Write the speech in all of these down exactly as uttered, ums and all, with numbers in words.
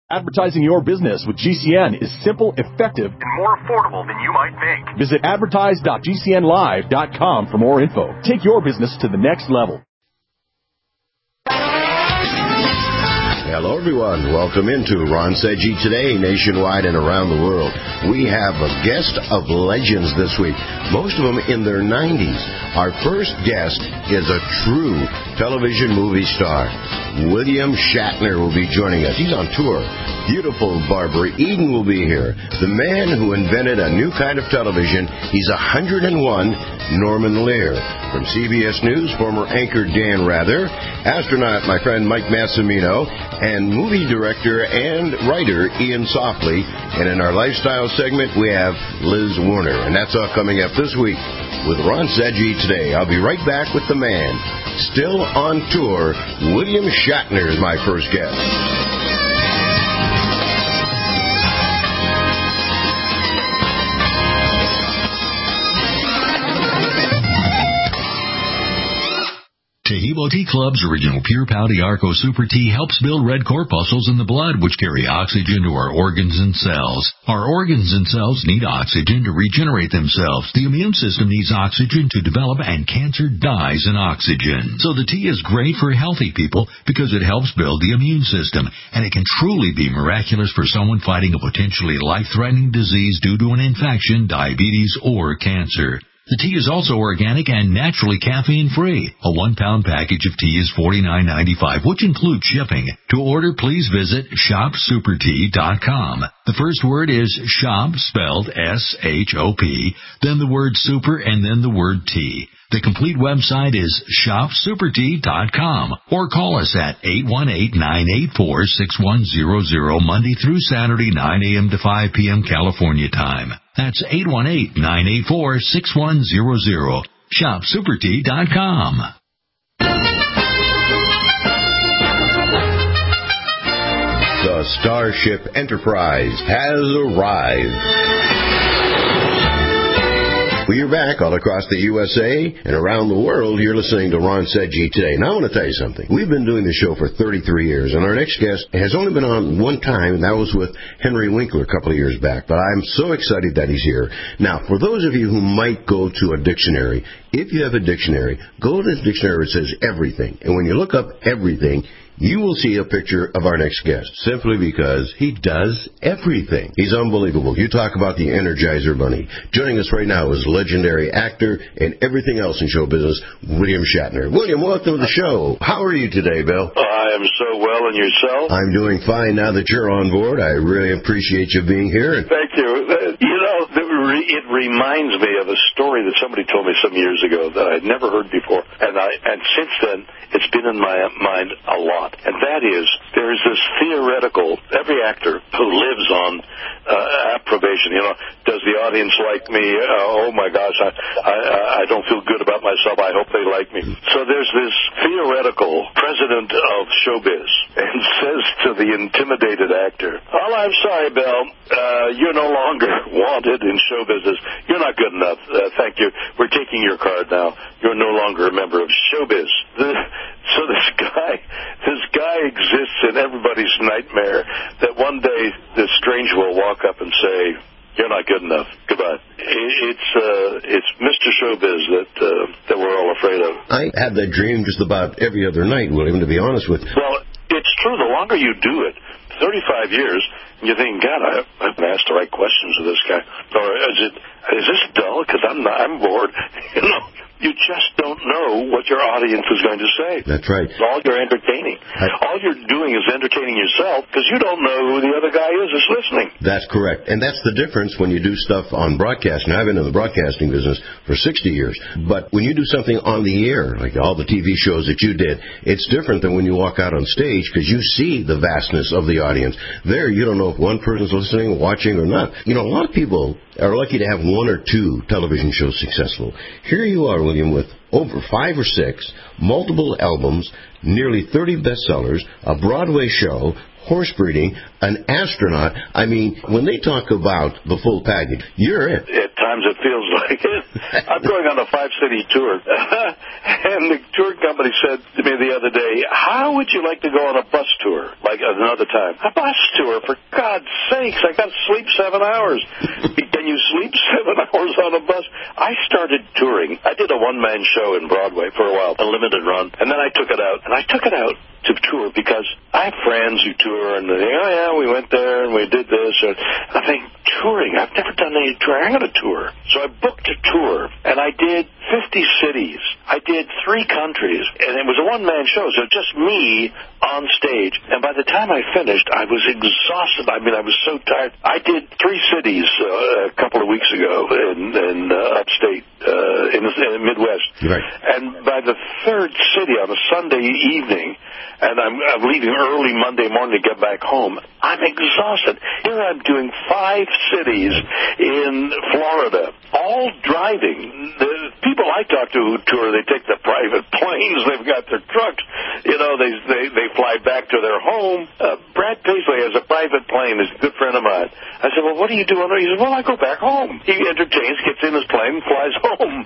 Advertising your business with G C N is simple, effective, and more affordable than you might think. Visit advertise dot g c n live dot com for more info. Take your business to the next level. Hello, everyone. Welcome into Ron Seggi Today, nationwide and around the world. We have a guest of legends this week, most of them in their nineties. Our first guest is a true television movie star. William Shatner will be joining us. He's on tour. Beautiful Barbara Eden will be here. The man who invented a new kind of television. He's one hundred and one, Norman Lear. From C B S News, former anchor Dan Rather, astronaut, my friend Mike Massimino, and movie director and writer Ian Softly. And in our lifestyle segment, we have Liz Warner. And that's all coming up this week with Ron Seggi Today. I'll be right back with the man. Still on tour, William Shatner is my first guest. Tahibo Tea Club's original Pure Pouty Arco Super Tea helps build red corpuscles in the blood, which carry oxygen to our organs and cells. Our organs and cells need oxygen to regenerate themselves. The immune system needs oxygen to develop, and cancer dies in oxygen. So the tea is great for healthy people because it helps build the immune system, and it can truly be miraculous for someone fighting a potentially life-threatening disease due to an infection, diabetes, or cancer. The tea is also organic and naturally caffeine-free. A one-pound package of tea is forty-nine ninety-five, which includes shipping. To order, please visit shop super tea dot com. The first word is shop, spelled S H O P, then the word super, and then the word tea. The complete website is shop super tea dot com, or call us at eight one eight, nine eight four, six one zero zero Monday through Saturday, nine a.m. to five p.m. California time. That's eight one eight, nine eight four, six one zero zero. shop super tea dot com. The Starship Enterprise has arrived. Well, you're back all across the U S A and around the world. You're listening to Ron Seggi Today. Now, I want to tell you something. We've been doing this show for thirty-three years, and our next guest has only been on one time, and that was with Henry Winkler a couple of years back. But I'm so excited that he's here. Now, for those of you who might go to a dictionary, if you have a dictionary, go to the dictionary where it says everything. And when you look up everything, you will see a picture of our next guest, simply because he does everything. He's unbelievable. You talk about the Energizer Bunny. Joining us right now is legendary actor and everything else in show business, William Shatner. William, welcome to the show. How are you today, Bill? I am so well, and yourself? I'm doing fine now that you're on board. I really appreciate you being here. Thank you. You know, it reminds me of a story that somebody told me some years ago that I'd never heard before, and I and since then, it's been in my mind a lot. And that is, there is this theoretical, every actor who lives on uh, approbation, you know, does the audience like me? Uh, oh, my gosh, I, I, I don't feel good about myself. I hope they like me. So there's this theoretical president of showbiz and says to the intimidated actor, well, I'm sorry, Bill, uh, you're no longer wanted in show business. You're not good enough. Uh, thank you. We're taking your card now. You're no longer a member of showbiz. The, so this guy, this guy exists in everybody's nightmare that one day this stranger will walk up and say, you're not good enough. Goodbye. It's uh, it's Mister Showbiz that uh, that we're all afraid of. I have that dream just about every other night, William, to be honest with you. Well, it's true. The longer you do it, thirty-five years, you're thinking, God, I haven't asked the right questions of this guy. Or is it is this dull? Because I'm not, I'm bored. You know. You just don't know what your audience is going to say. That's right. All you're entertaining. I, All you're doing is entertaining yourself because you don't know who the other guy is that's listening. That's correct. And that's the difference when you do stuff on broadcasting. I've been in the broadcasting business for sixty years. But when you do something on the air, like all the T V shows that you did, it's different than when you walk out on stage because you see the vastness of the audience. There, you don't know if one person's listening, watching, or not. You know, a lot of people are lucky to have one or two television shows successful. Here you are, William, with over five or six, multiple albums, nearly thirty bestsellers, a Broadway show, horse breeding, an astronaut. I mean, when they talk about the full package, you're it. At times it feels like it. I'm going on a five-city tour, and the tour company said to me the other day, how would you like to go on a bus tour, like another time? A bus tour, for God's sakes, I got to sleep seven hours. Can you sleep seven hours on a bus? I started touring. I did a one-man show in Broadway for a while, a limited run, and then I took it out, and I took it out to tour because I have friends who tour, and they think, oh, yeah, we went there, and we did this. And I think, touring, I've never done any touring. I'm going to tour. So I booked a tour, and I did fifty cities. I did three countries, and it was a one-man show, so just me on stage. And by the time I finished, I was exhausted. I mean, I was so tired. I did three cities uh, a couple of weeks ago in, in uh, upstate, uh, in, the, in the Midwest. Right. And by the third city on a Sunday evening, and I'm, I'm leaving early Monday morning to get back home, I'm exhausted. Here I'm doing five cities in Florida, all driving. The people I talk to who tour, they take the private planes, they've got their trucks, you know, they they, they fly back to their home. Uh, Brad Paisley has a private plane, he's a good friend of mine. I said, well, what do you do on there? He said, well, I go back home. He entertains, gets in his plane, flies home.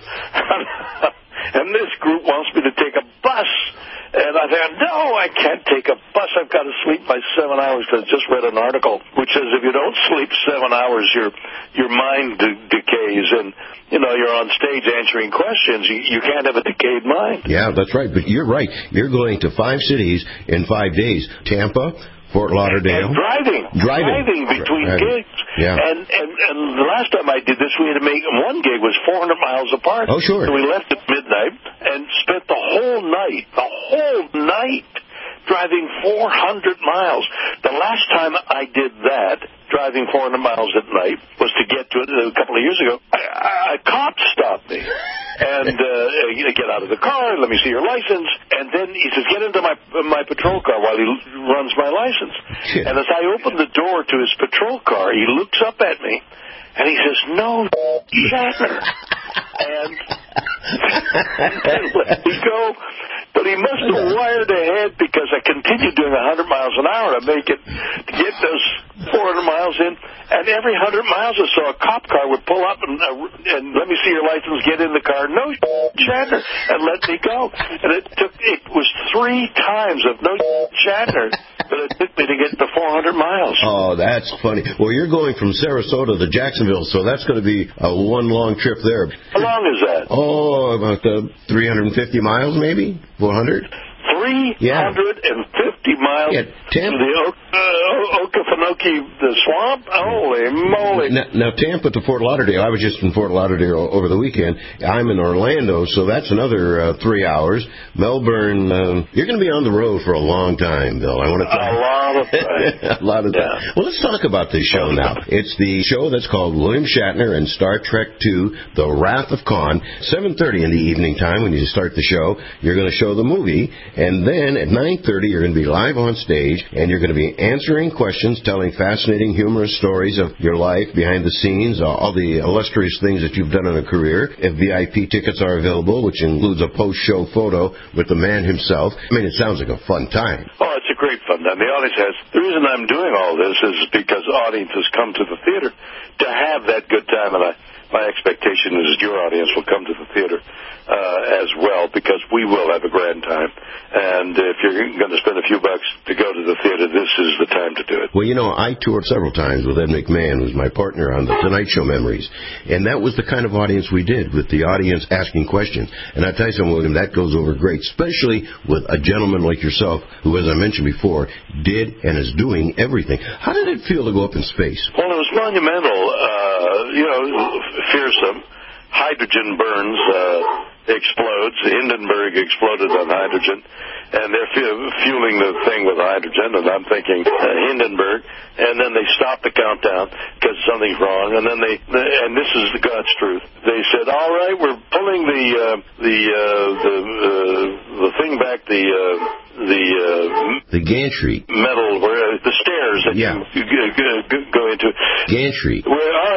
And this group wants me to take a bus. And I thought, no, I can't take a bus. I've got to sleep by seven hours. Because I just read an article which says if you don't sleep seven hours, your your mind de- decays. And, you know, you're on stage answering questions. You, you can't have a decayed mind. Yeah, that's right. But you're right. You're going to five cities in five days. Tampa, Fort Lauderdale. And driving. Driving. Driving between driving. gigs. Yeah. And, and and the last time I did this, we had to make, one gig was four hundred miles apart. Oh, sure. So we left at midnight and spent the whole night, the whole night, driving four hundred miles. The last time I did that, driving four hundred miles at night, was to get to it a couple of years ago. I, I, a cop stopped me. And uh, you know, get out of the car, let me see your license. And then he says, get into my my patrol car while he runs my license. Shit. And as I open the door to his patrol car, he looks up at me, and he says, no, Shatner. and, and let me go. But he must have wired ahead because I continued doing one hundred miles an hour to make it, to get those four hundred miles in. And every one hundred miles or so, a cop car would pull up and, uh, and let me see your license, get in the car, no Shatner, and let me go. And it took, it was three times of no Shatner that it took me to get to four hundred miles. Oh, that's funny. Well, you're going from Sarasota to Jacksonville, so that's going to be a one long trip there. How long is that? Oh, about uh, three hundred fifty miles, maybe? four hundred? three hundred fifty yeah. miles yeah, Tampa. to the uh, Okefenokee the swamp? Holy moly. Now, now, Tampa to Fort Lauderdale. I was just in Fort Lauderdale over the weekend. I'm in Orlando, so that's another uh, three hours. Melbourne, uh, you're going to be on the road for a long time, Bill. I want to tell you. A lot of time. a lot of time. Yeah. Well, let's talk about this show now. It's the show that's called William Shatner and Star Trek two, The Wrath of Khan. seven thirty in the evening time when you start the show, you're going to show the movie. And then at nine thirty, you're going to be live on stage, and you're going to be answering questions, telling fascinating, humorous stories of your life, behind the scenes, all the illustrious things that you've done in a career. If V I P tickets are available, which includes a post-show photo with the man himself. I mean, it sounds like a fun time. Oh, it's a great fun time. The audience has, the reason I'm doing all this is because audiences come to the theater to have that good time, and I, my expectation is your audience will come to the theater uh, as well, because we will have a grand time. And if you're going to spend a few bucks to go to the theater, this is the time to do it. Well, you know, I toured several times with Ed McMahon, who's my partner on the Tonight Show Memories, and that was the kind of audience we did, with the audience asking questions. And I tell you something, William, that goes over great, especially with a gentleman like yourself, who, as I mentioned before, did and is doing everything. How did it feel to go up in space? Well, it was monumental, uh, you know, fearsome. Hydrogen burns, uh, explodes. Hindenburg exploded on hydrogen, and they're fu- fueling the thing with hydrogen, and I'm thinking uh, Hindenburg, and then they stopped the countdown because something's wrong, and then they, and this is the God's truth, they said, all right, we're pulling the, uh, the, uh, the, uh, the thing back, the, uh, the, uh, the gantry. Metal, where, uh, the stairs that yeah. you, you go into. Gantry. Well, all right,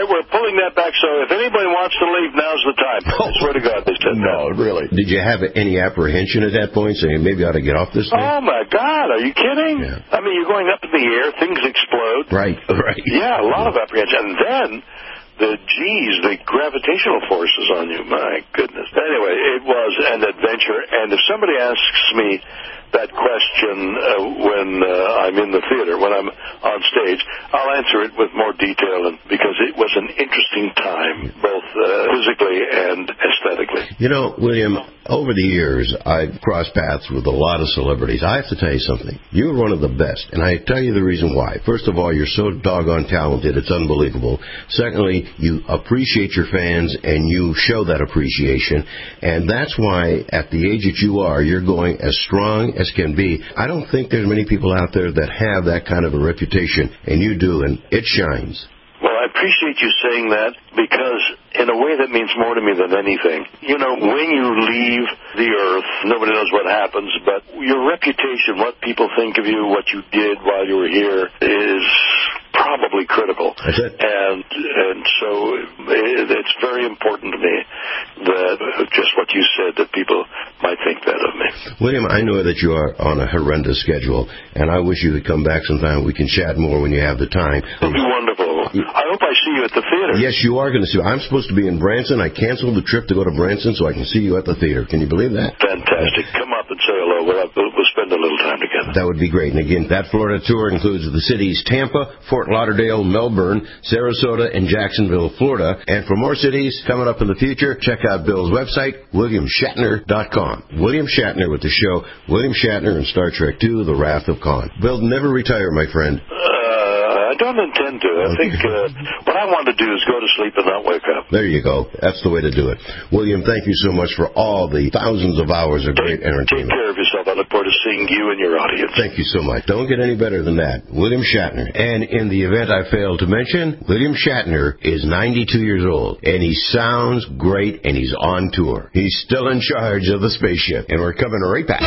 right, we're pulling that back. So if anybody wants to leave, now's the time. I swear to God, they said no, that. really. Did you have any apprehension at that point, saying maybe I ought to get off this thing? Oh my God, are you kidding? Yeah. I mean, you're going up in the air, things explode. Right, right. Yeah, a lot of apprehension. And then the G's, the gravitational forces on you. My goodness. Anyway, it was an adventure. And if somebody asks me that question uh, when uh, I'm in the theater, when I'm on stage, I'll answer it with more detail, and because it was an interesting time, both uh, physically and aesthetically. You know, William, over the years, I've crossed paths with a lot of celebrities. I have to tell you something. You're one of the best, and I tell you the reason why. First of all, you're so doggone talented, it's unbelievable. Secondly, you appreciate your fans, and you show that appreciation, and that's why, at the age that you are, you're going as strong as can be. I don't think there's many people out there that have that kind of a reputation, and you do, and it shines. Well, I appreciate you saying that, because in a way that means more to me than anything. You know, when you leave the earth, nobody knows what happens, but your reputation, what people think of you, what you did while you were here, is probably critical. That's it. And and so it, it's very important to me that just what you said, that people might think that of me. William, I know that you are on a horrendous schedule, and I wish you would come back sometime. We can chat more when you have the time. It'll be wonderful. I hope I see you at the theater. Yes, you are going to see. I'm supposed to be in Branson. I canceled the trip to go to Branson so I can see you at the theater. Can you believe that? Fantastic. Come up and say hello. We'll, have, we'll spend a little time together. That would be great. And again, that Florida tour includes the cities Tampa, Fort Lauderdale, Melbourne, Sarasota, and Jacksonville, Florida. And for more cities coming up in the future, check out Bill's website, william shatner dot com. William Shatner with the show William Shatner in Star Trek two, The Wrath of Khan. Bill, never retire, my friend. Uh, I don't intend to. I think uh, what I want to do is go to sleep and not wake up. There you go. That's the way to do it. William, thank you so much for all the thousands of hours of great entertainment. Take care of yourself. I look forward to seeing you and your audience. Thank you so much. Don't get any better than that. William Shatner. And in the event I failed to mention, William Shatner is ninety-two years old, and he sounds great, and he's on tour. He's still in charge of the spaceship, and we're coming right back.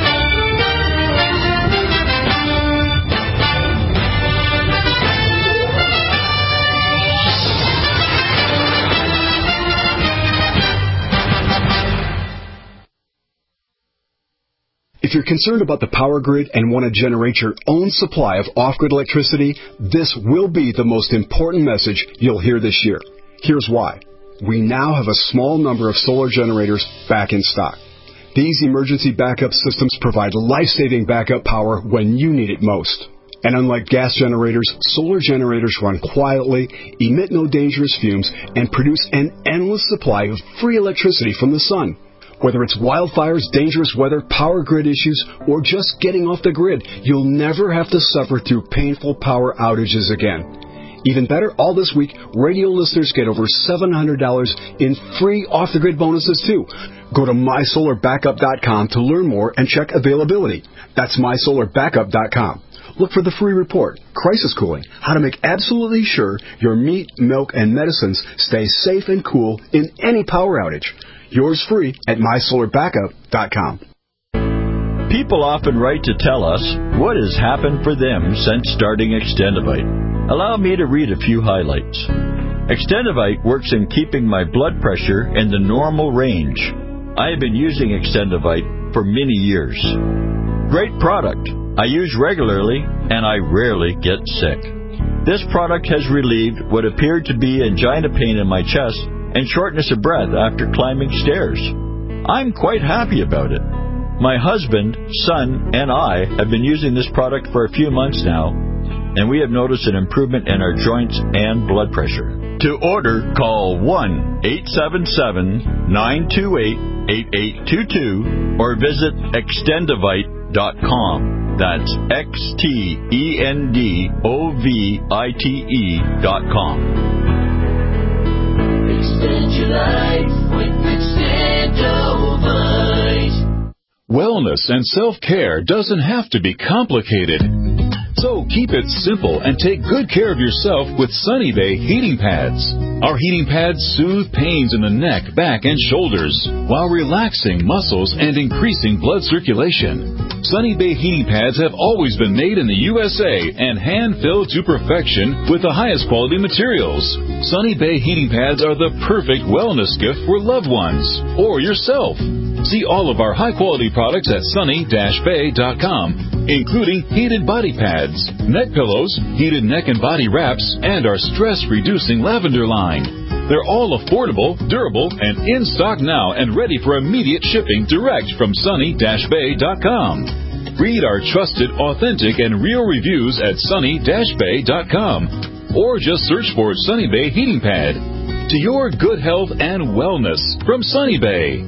If you're concerned about the power grid and want to generate your own supply of off-grid electricity, this will be the most important message you'll hear this year. Here's why. We now have a small number of solar generators back in stock. These emergency backup systems provide life-saving backup power when you need it most. And unlike gas generators, solar generators run quietly, emit no dangerous fumes, and produce an endless supply of free electricity from the sun. Whether it's wildfires, dangerous weather, power grid issues, or just getting off the grid, you'll never have to suffer through painful power outages again. Even better, all this week, radio listeners get over seven hundred dollars in free off-the-grid bonuses, too. Go to my solar backup dot com to learn more and check availability. That's my solar backup dot com. Look for the free report, Crisis Cooling, how to make absolutely sure your meat, milk, and medicines stay safe and cool in any power outage. Yours free at my solar backup dot com. People often write to tell us what has happened for them since starting Extendivite. Allow me to read a few highlights. Extendivite works in keeping my blood pressure in the normal range. I have been using Extendivite for many years. Great product. I use regularly, and I rarely get sick. This product has relieved what appeared to be angina pain in my chest and shortness of breath after climbing stairs. I'm quite happy about it. My husband, son, and I have been using this product for a few months now, and we have noticed an improvement in our joints and blood pressure. To order, call one eight seven seven, nine two eight, eight eight two two or visit extendivite dot com. That's X T E N D O V I T E dot com. Extend your life with Extendivite. Wellness and self-care doesn't have to be complicated. So keep it simple and take good care of yourself with Sunny Bay heating pads. Our heating pads soothe pains in the neck, back, and shoulders while relaxing muscles and increasing blood circulation. Sunny Bay heating pads have always been made in the U S A and hand-filled to perfection with the highest quality materials. Sunny Bay heating pads are the perfect wellness gift for loved ones or yourself. See all of our high-quality products at sunny dash bay dot com, including heated body pads, neck pillows, heated neck and body wraps, and our stress-reducing lavender line. They're all affordable, durable, and in stock now and ready for immediate shipping direct from sunny dash bay dot com. Read our trusted, authentic, and real reviews at sunny dash bay dot com, or just search for Sunny Bay Heating Pad. To your good health and wellness from Sunny Bay.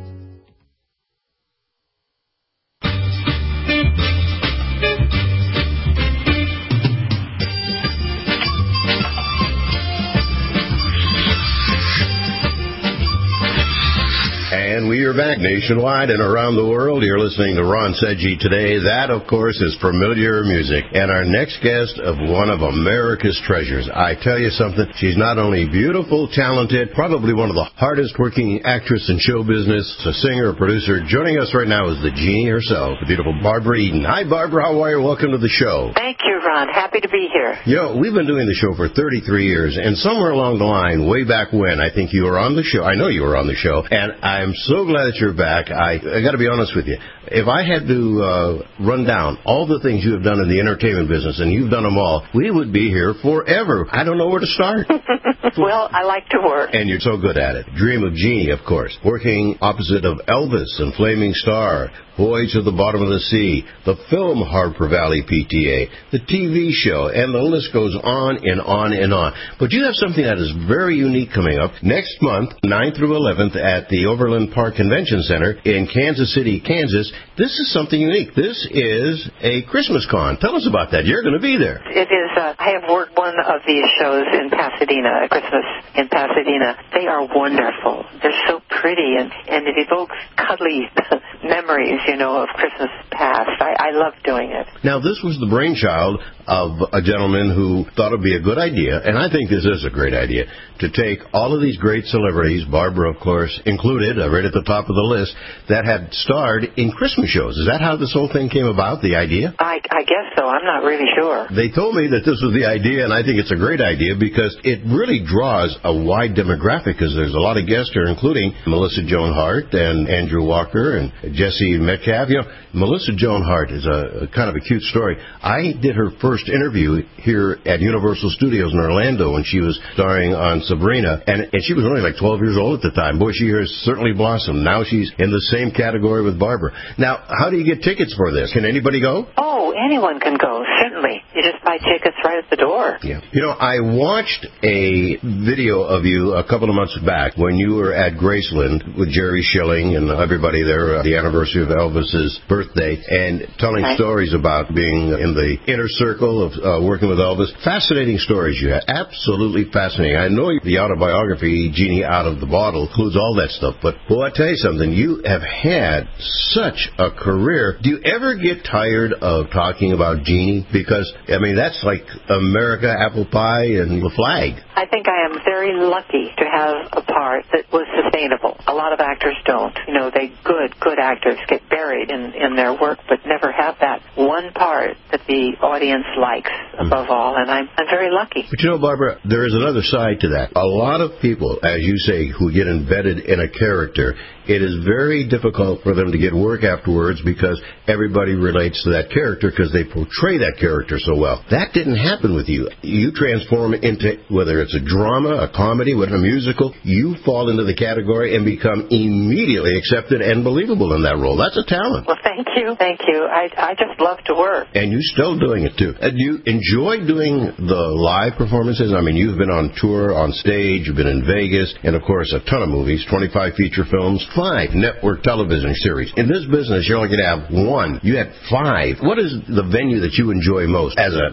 And we are back nationwide and around the world. You're listening to Ron Sedgy today. That, of course, is familiar music. And our next guest of one of America's treasures. I tell you something, she's not only beautiful, talented, probably one of the hardest working actress in show business, a singer, a producer. Joining us right now is the genie herself, the beautiful Barbara Eden. Hi, Barbara. How are you? Welcome to the show. Thank you, Ron. Happy to be here. You know, we've been doing the show for thirty-three years, and somewhere along the line, way back when, I think you were on the show. I know you were on the show, and I'm so glad that you're back. I, I got to be honest with you. If I had to uh, run down all the things you have done in the entertainment business, and you've done them all, we would be here forever. I don't know where to start. Well, I like to work. And you're so good at it. Dream of Jeannie, of course. Working opposite of Elvis and Flaming Star, Voyage to the Bottom of the Sea, the film Harper Valley P T A, the T V show, and the list goes on and on and on. But you have something that is very unique coming up next month, ninth through eleventh, at the Overland Park Convention Center in Kansas City, Kansas. This is something unique. This is a Christmas con. Tell us about that. You're going to be there. It is. Uh, I have worked one of these shows in Pasadena, Christmas in Pasadena. They are wonderful. They're so pretty, and, and it evokes cuddly memories, you know, of Christmas past. I, I love doing it. Now, this was the brainchild of a gentleman who thought it would be a good idea, and I think this is a great idea, to take all of these great celebrities, Barbara, of course, included, uh, right at the top of the list, that had starred in Christmas shows. Is that how this whole thing came about, the idea? I, I guess so. I'm not really sure. They told me that this was the idea, and I think it's a great idea because it really draws a wide demographic, because there's a lot of guests here, including Melissa Joan Hart and Andrew Walker and Jesse Metcalf. You know, Melissa Joan Hart is a, a kind of a cute story. I did her first interview here at Universal Studios in Orlando when she was starring on Sabrina, and, and she was only like twelve years old at the time. Boy, she has certainly blossomed. Now she's in the same category with Barbara. Now, how do you get tickets for this? Can anybody go? Oh, anyone can go, certainly. You just buy tickets right at the door. Yeah. You know, I watched a video of you a couple of months back when you were at Graceland with Jerry Schilling and everybody there, uh, the anniversary of Elvis's birthday, and telling right. stories about being in the inner circle of uh, working with Elvis. Fascinating stories you had. Absolutely fascinating. I know the autobiography, Genie Out of the Bottle, includes all that stuff, but well, I tell you something, you have had such a career. Do you ever get tired of talking about Genie? Because, I mean, that's like America, apple pie, and the flag. I think I am very lucky to have a part that was sustainable. A lot of actors don't. You know, they good, good actors get buried in, in their work, but never have that one part that the audience likes above mm. all, and I'm, I'm very lucky. But you know, Barbara, there is another side to that. A lot of people, as you say, who get embedded in a character, it is very difficult for them to get work afterwards because everybody relates to that character because they portray that character so well. That didn't happen with you. You transform into, whether it's a drama, a comedy, whether a musical, you fall into the category and become immediately accepted and believable in that role. That's a talent. Well, thank you. Thank you. I, I just love to work. And you're still doing it, too. And you enjoy doing the live performances? I mean, you've been on tour, on stage, you've been in Vegas, and, of course, a ton of movies, twenty-five feature films, five network television series. In this business, you're only going to have one. You had five. What is the venue that you enjoy most as an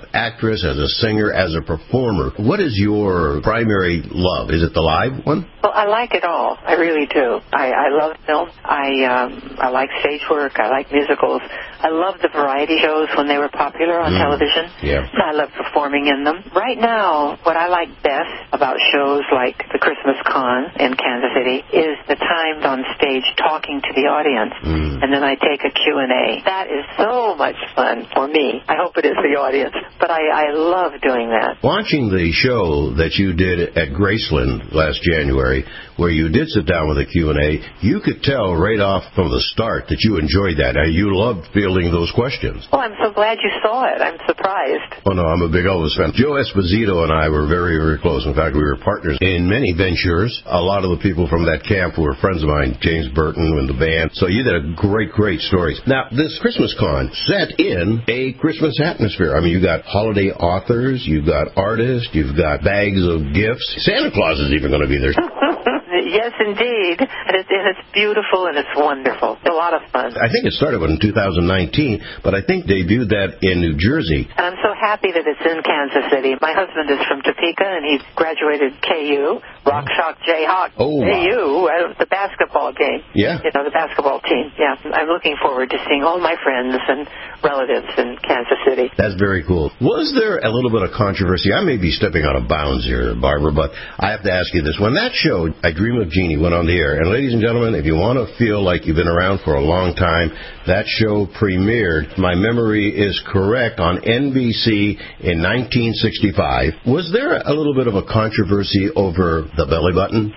actress, as a singer, as a performer. What is your primary love? Is it the live one? Well, I like it all. I really do. I, I love film. I um, I like stage work. I like musicals. I love the variety shows when they were popular on mm. television. Yeah. I love performing in them. Right now, what I like best about shows like the Christmas Con in Kansas City is the times on stage talking to the audience, mm. and then I take a Q and A. That is so much fun for me. I hope it is the audience, but I, I love doing that. Watching the show that you did at Graceland last January, where you did sit down with a Q and A, you could tell right off from the start that you enjoyed that. You loved fielding those questions. Oh, I'm so glad you saw it. I'm surprised. Oh, no, I'm a big Elvis fan. Joe Esposito and I were very, very close. In fact, we were partners in many ventures. A lot of the people from that camp were friends of mine, James Burton and the band. So you did a great, great stories. Now, this Christmas Con set in a Christmas atmosphere. I mean, you got holiday authors, you've got artists, you've got bags of gifts. Santa Claus is even going to be there. Yes, indeed. And it's, and it's beautiful and it's wonderful. It's a lot of fun. I think it started in two thousand nineteen, but I think debuted that in New Jersey. And I'm so happy that it's in Kansas City. My husband is from Topeka, and he's graduated K U, Rock Shock Jayhawk. Oh, K U, wow. The basketball game. Yeah. You know, the basketball team. Yeah. I'm looking forward to seeing all my friends and relatives in Kansas City. That's very cool. Was there a little bit of controversy? I may be stepping out of bounds here, Barbara, but I have to ask you this. When that show, I Dream of Jeannie, went on the air, and ladies and gentlemen, if you want to feel like you've been around for a long time, that show premiered, my memory is correct, on N B C in nineteen sixty-five. Was there a little bit of a controversy over the belly button?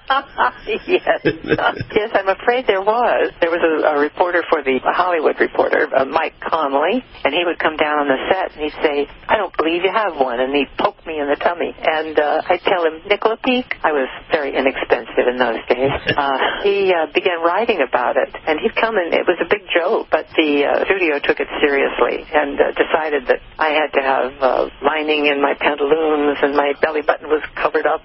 Yes. Yes, I'm afraid there was. There was a, a reporter for the Hollywood Reporter, uh, Mike Conley, and he would come down on the set and he'd say, I don't believe you have one, and he'd poke me in the tummy. And uh, I'd tell him, Nicola Peak. I was very inexpensive in those days. Uh, he uh, began writing about it, and he'd come and it was a big joke, but the uh, studio took it seriously and uh, decided that I had to have uh, lining in my pantaloons and my belly button was covered up.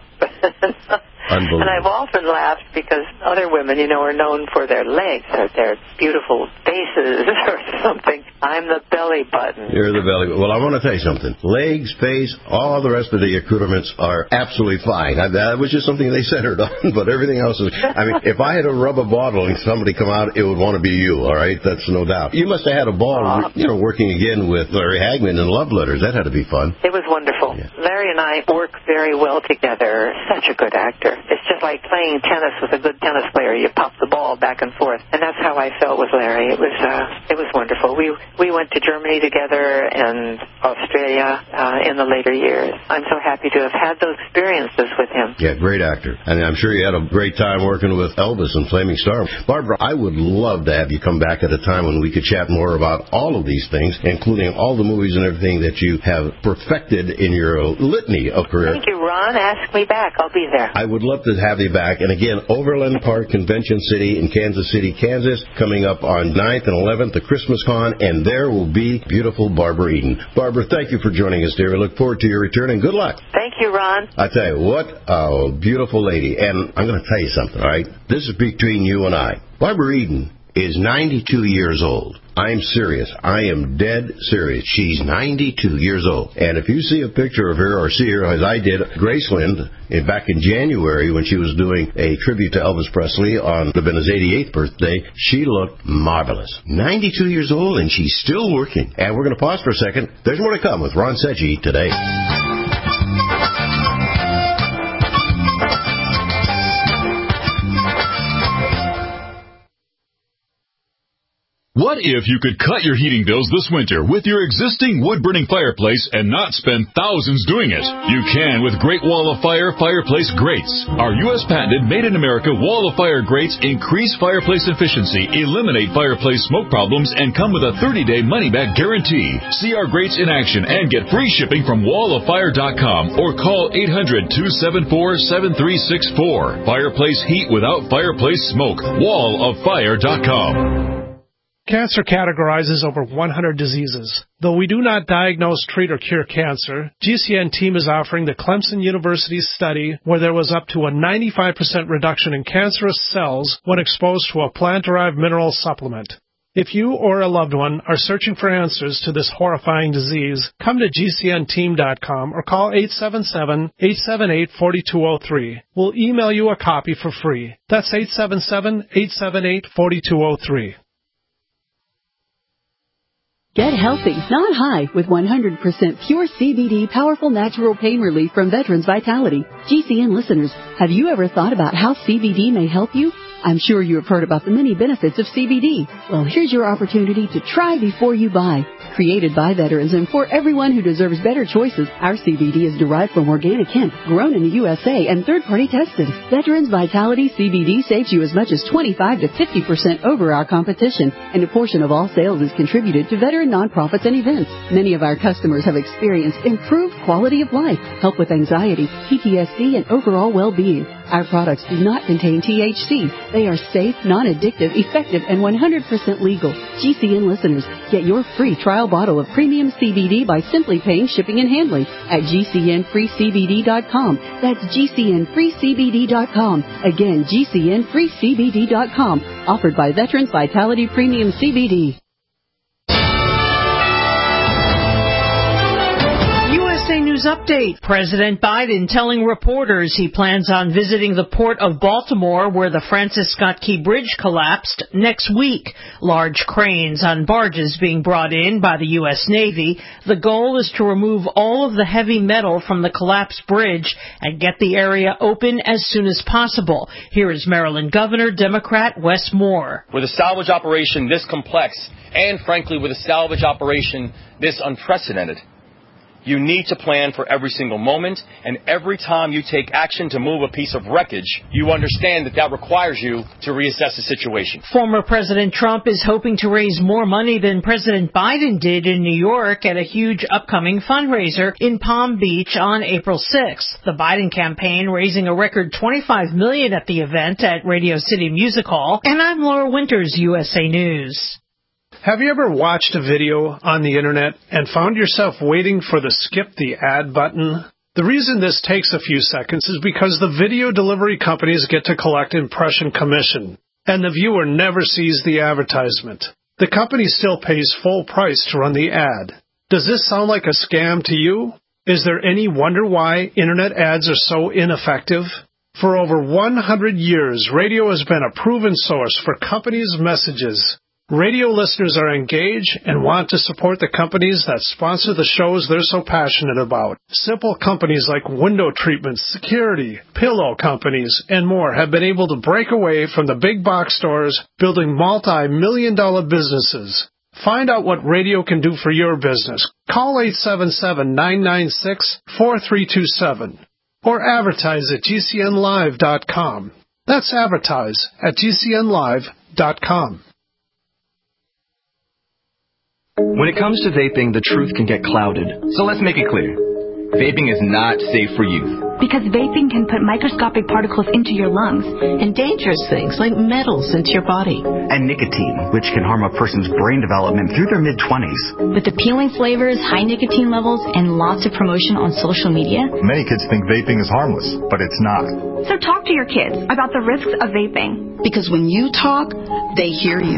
And I've often laughed because other women, you know, are known for their legs or their beautiful faces or something. I'm the belly button. You're the belly button. Well, I want to tell you something. Legs, face, all the rest of the accoutrements are absolutely fine. I, that was just something they centered on, but everything else is... I mean, if I had to rub a bottle and somebody come out, it would want to be you, all right? That's no doubt. You must have had a ball, uh, you know, working again with Larry Hagman in Love Letters. That had to be fun. It was wonderful. Yeah. Larry and I work very well together. Such a good actor. It's just like playing tennis with a good tennis player. You pop the ball back and forth. And that's how I felt with Larry. It was uh, it was wonderful. We we went to Germany together and Australia uh, in the later years. I'm so happy to have had those experiences with him. Yeah, great actor. And I'm sure you had a great time working with Elvis and Flaming Star. Barbara, I would love to have you come back at a time when we could chat more about all of these things, including all the movies and everything that you have perfected in your litany of career. Thank you, Ron. Ask me back. I'll be there. I would love to have you back. And again, Overland Park Convention City in Kansas City, Kansas, coming up on ninth and eleventh, the Christmas Con, and there will be beautiful Barbara Eden. Barbara, thank you for joining us, dear. We look forward to your return, and good luck. Thank you, Ron. I tell you, what a beautiful lady. And I'm going to tell you something, all right? This is between you and I. Barbara Eden is ninety-two years old. I'm serious. I am dead serious. She's ninety-two years old. And if you see a picture of her or see her, as I did, Graceland, in, back in January when she was doing a tribute to Elvis Presley on the been his eighty-eighth birthday, she looked marvelous. ninety-two years old, and she's still working. And we're going to pause for a second. There's more to come with Ron Seggi today. What if you could cut your heating bills this winter with your existing wood-burning fireplace and not spend thousands doing it? You can with Great Wall of Fire Fireplace Grates. Our U S patented made-in-America Wall of Fire grates increase fireplace efficiency, eliminate fireplace smoke problems, and come with a thirty-day money-back guarantee. See our grates in action and get free shipping from wall of fire dot com or call eight hundred, two seven four, seven three six four. Fireplace heat without fireplace smoke. wall of fire dot com. Cancer categorizes over one hundred diseases. Though we do not diagnose, treat, or cure cancer, G C N team is offering the Clemson University study where there was up to a ninety-five percent reduction in cancerous cells when exposed to a plant-derived mineral supplement. If you or a loved one are searching for answers to this horrifying disease, come to G C N team dot com or call eight seven seven, eight seven eight, four two zero three. We'll email you a copy for free. That's eight seven seven, eight seven eight, four two zero three. Get healthy, not high, with one hundred percent pure C B D powerful natural pain relief from Veterans Vitality. G C N listeners, have you ever thought about how C B D may help you? I'm sure you have heard about the many benefits of C B D. Well, here's your opportunity to try before you buy. Created by veterans and for everyone who deserves better choices, our C B D is derived from organic hemp, grown in the U S A and third-party tested. Veterans Vitality C B D saves you as much as twenty-five to fifty percent over our competition, and a portion of all sales is contributed to veteran nonprofits and events. Many of our customers have experienced improved quality of life, help with anxiety, P T S D, and overall well-being. Our products do not contain T H C. They are safe, non-addictive, effective, and one hundred percent legal. G C N listeners, get your free trial bottle of premium C B D by simply paying shipping and handling at G C N free C B D dot com. That's G C N free C B D dot com. Again, G C N free C B D dot com. Offered by Veterans Vitality Premium C B D. News update. President Biden telling reporters he plans on visiting the port of Baltimore where the Francis Scott Key Bridge collapsed next week. Large cranes on barges being brought in by the U S Navy. The goal is to remove all of the heavy metal from the collapsed bridge and get the area open as soon as possible. Here is Maryland Governor Democrat Wes Moore. With a salvage operation this complex and, frankly, with a salvage operation this unprecedented, you need to plan for every single moment, and every time you take action to move a piece of wreckage, you understand that that requires you to reassess the situation. Former President Trump is hoping to raise more money than President Biden did in New York at a huge upcoming fundraiser in Palm Beach on April sixth. The Biden campaign raising a record twenty-five million dollars at the event at Radio City Music Hall. And I'm Laura Winters, U S A News. Have you ever watched a video on the internet and found yourself waiting for the skip the ad button? The reason this takes a few seconds is because the video delivery companies get to collect impression commission, and the viewer never sees the advertisement. The company still pays full price to run the ad. Does this sound like a scam to you? Is there any wonder why internet ads are so ineffective? For over one hundred years, radio has been a proven source for companies' messages. Radio listeners are engaged and want to support the companies that sponsor the shows they're so passionate about. Simple companies like window treatments, security, pillow companies, and more have been able to break away from the big box stores, building multi-million dollar businesses. Find out what radio can do for your business. Call eight seven seven, nine nine six, four three two seven or advertise at G C N live dot com. That's advertise at G C N live dot com. When it comes to vaping, the truth can get clouded. So let's make it clear. Vaping is not safe for youth. Because vaping can put microscopic particles into your lungs. And dangerous things like metals into your body. And nicotine, which can harm a person's brain development through their mid-twenties. With appealing flavors, high nicotine levels, and lots of promotion on social media. Many kids think vaping is harmless, but it's not. So talk to your kids about the risks of vaping. Because when you talk, they hear you.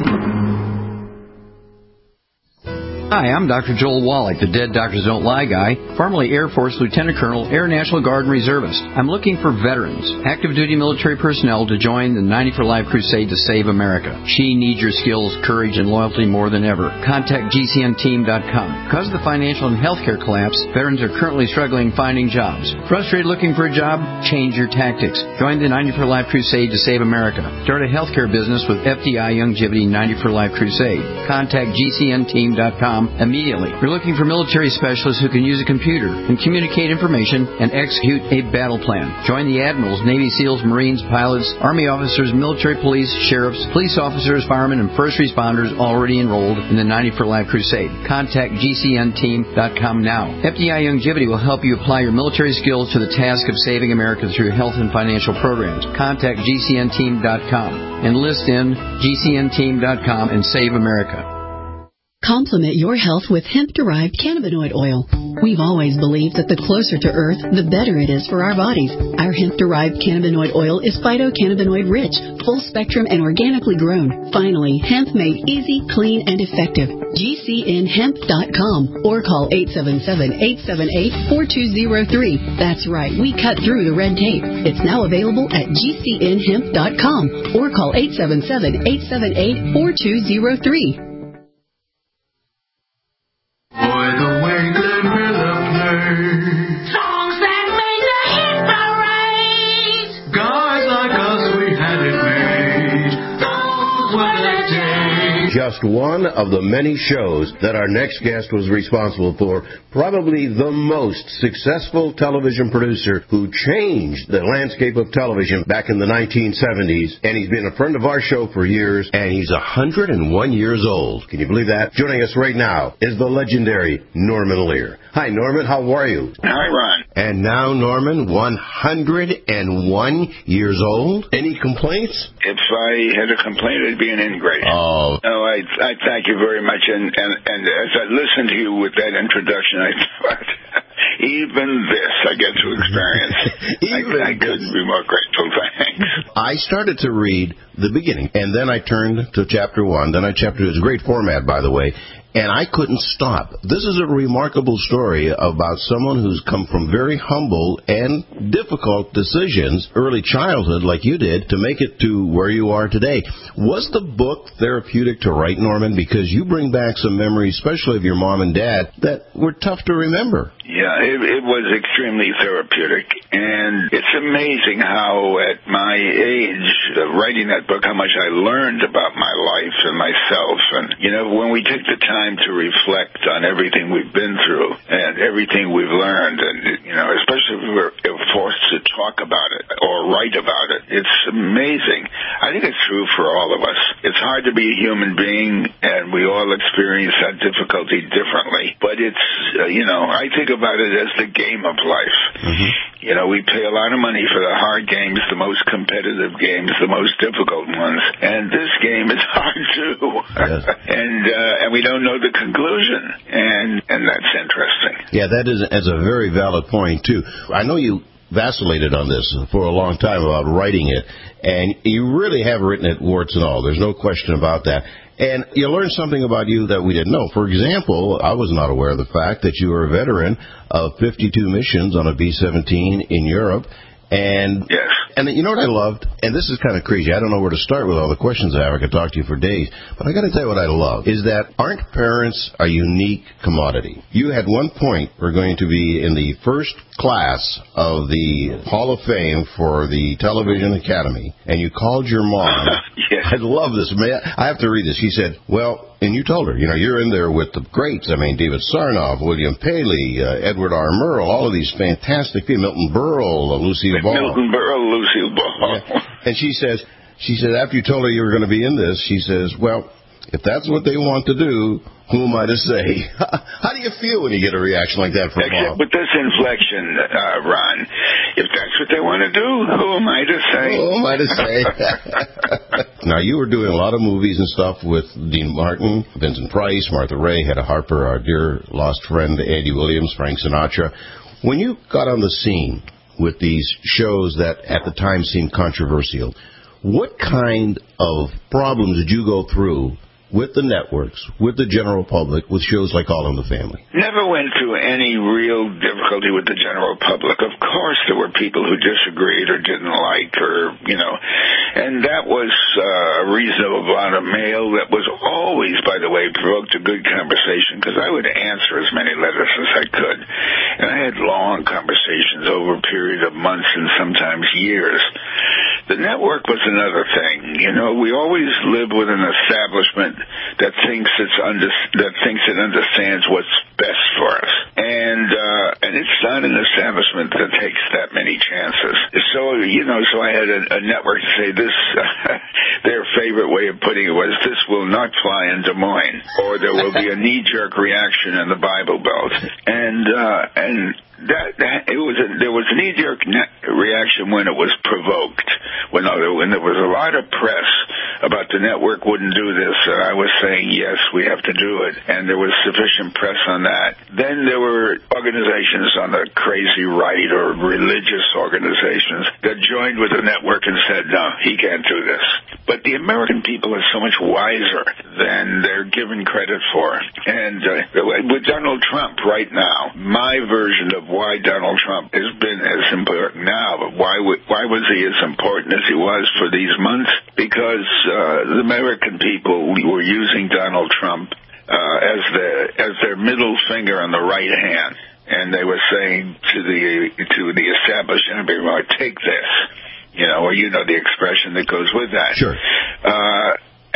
Hi, I'm Doctor Joel Wallach, the Dead Doctors Don't Lie guy, formerly Air Force Lieutenant Colonel, Air National Guard and Reservist. I'm looking for veterans, active duty military personnel to join the ninety for Life crusade to save America. She needs your skills, courage, and loyalty more than ever. Contact G C N team dot com. Because of the financial and healthcare collapse, veterans are currently struggling finding jobs. Frustrated looking for a job? Change your tactics. Join the ninety for Life crusade to save America. Start a healthcare business with F D I Youngevity ninety for Life crusade. Contact G C N team dot com immediately. We're looking for military specialists who can use a computer and communicate information and execute a battle plan. Join the admirals, Navy SEALs, Marines, pilots, Army officers, military police, sheriffs, police officers, firemen, and first responders already enrolled in the ninety for Life crusade. Contact G C N team dot com now. F D I Youngevity will help you apply your military skills to the task of saving America through health and financial programs. Contact G C N team dot com. Enlist in G C N team dot com and save America. Complement your health with hemp-derived cannabinoid oil. We've always believed that the closer to Earth, the better it is for our bodies. Our hemp-derived cannabinoid oil is phytocannabinoid rich, full spectrum, and organically grown. Finally, hemp made easy, clean, and effective. G C N hemp dot com or call eight seven seven, eight seven eight, four two zero three. That's right, we cut through the red tape. It's now available at G C N hemp dot com or call eight seven seven, eight seven eight, four two zero three. Boy, the way that Rilla plays songs that made the hit parade. Guys like us, we had it made. Those were the days. Just one of the many shows that our next guest was responsible for. Probably the most successful television producer who changed the landscape of television back in the nineteen seventies. And he's been a friend of our show for years, and he's one hundred one years old. Can you believe that? Joining us right now is the legendary Norman Lear. Hi, Norman. How are you? Hi, Ron. And now, Norman, one hundred one years old. Any complaints? If I had a complaint, it'd be an ingrate. Oh. No, I, I thank you very much. And, and, and as I listened to you with that introduction, I thought, even this I get to experience. even I, I couldn't be more grateful. Thanks. I started to read the beginning, and then I turned to chapter one. Then I chapter two. It's a great format, by the way. And I couldn't stop. This is a remarkable story about someone who's come from very humble and difficult decisions, early childhood like you did, to make it to where you are today. Was the book therapeutic to write, Norman? Because you bring back some memories, especially of your mom and dad, that were tough to remember. Yeah, it, it was extremely therapeutic. And it's amazing how at my age, uh, writing that book, how much I learned about my life and myself. And, you know, when we take the time to reflect on everything we've been through and everything we've learned, and, you know, especially if we're forced to talk about it or write about it, it's amazing. I think it's true for all of us. It's hard to be a human being, and we all experience that difficulty differently. But it's, uh, you know, I think about it as the game of life. Mm-hmm. You know, we pay a lot of money for the hard games, the most competitive games, the most difficult ones, and this game is hard too. Yes. and uh, and we don't know the conclusion, and and that's interesting. Yeah, that is, is a very valid point too. I know you vacillated on this for a long time about writing it, and you really have written it warts and all. There's no question about that. And you learned something about you that we didn't know. For example, I was not aware of the fact that you were a veteran of fifty-two missions on a B seventeen in Europe. And yes. And you know what I loved? And this is kind of crazy. I don't know where to start with all the questions I have. I could talk to you for days. But I got to tell you what I love is that aren't parents a unique commodity? You had one point were going to be in the first class of the Hall of Fame for the Television Academy, and you called your mom. Yes. I love this. I have to read this. She said, well, and you told her, you know, you're in there with the greats. I mean, David Sarnoff, William Paley, uh, Edward R. Murrow, all of these fantastic people, Milton Berle, uh, Lucille Ball. Milton Berle, Lucille Ball. Yeah. And she says, she said, after you told her you were going to be in this, she says, well, if that's what they want to do, who am I to say? How do you feel when you get a reaction like that from Except mom? with this inflection, uh, Ron, if that's what they want to do, who am I to say? Who am I to say? Now, you were doing a lot of movies and stuff with Dean Martin, Vincent Price, Martha Raye, Hedda Harper, our dear lost friend, Andy Williams, Frank Sinatra. When you got on the scene with these shows that at the time seemed controversial, what kind of problems did you go through with the networks, with the general public, with shows like All in the Family? Never went through any real difficulty with the general public. Of course, there were people who disagreed or didn't like, or, you know, and that was uh, a reasonable amount of mail that was always, by the way, provoked a good conversation, because I would answer as many letters as I could. And I had long conversations over a period of months and sometimes years. The network was another thing. You know, we always live with an establishment that thinks it's under, that thinks it understands what's best for us, and uh, and it's not an establishment that takes that many chances. So you know, so I had a, a network to say this. Uh, their favorite way of putting it was, "This will not fly in Des Moines," or "There will be a knee-jerk reaction in the Bible Belt," and uh, and. That, that it was a, there was a knee-jerk reaction when it was provoked, when, when there was a lot of press about the network wouldn't do this. Uh, I was saying, yes, we have to do it. And there was sufficient press on that. Then there were organizations on the crazy right or religious organizations that joined with the network and said, no, he can't do this. But the American people are so much wiser than they're given credit for. And uh, with Donald Trump right now, my version of why Donald Trump has been as important now, but why w- why was he as important as he was for these months? Because uh, the American people were using Donald Trump uh, as the as their middle finger on the right hand, and they were saying to the to the establishment, "Well, take this," you know, or you know the expression that goes with that. Sure. Uh,